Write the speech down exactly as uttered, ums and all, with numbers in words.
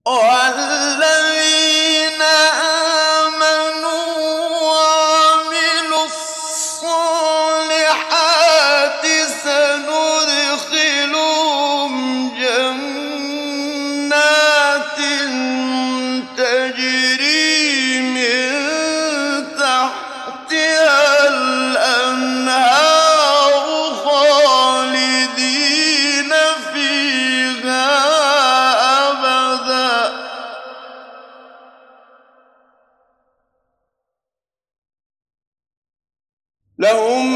وَالَّذِينَ آمَنُوا وَعَمِلُوا الصَّالِحَاتِ سَنُدْخِلُهُمْ جَنَّاتٍ تَجْرِي مِن تَحْتِهَا الْأَنْهَارُ خَالِدِينَ فِيهَا أَبَدًا ۖ لَّهُمْ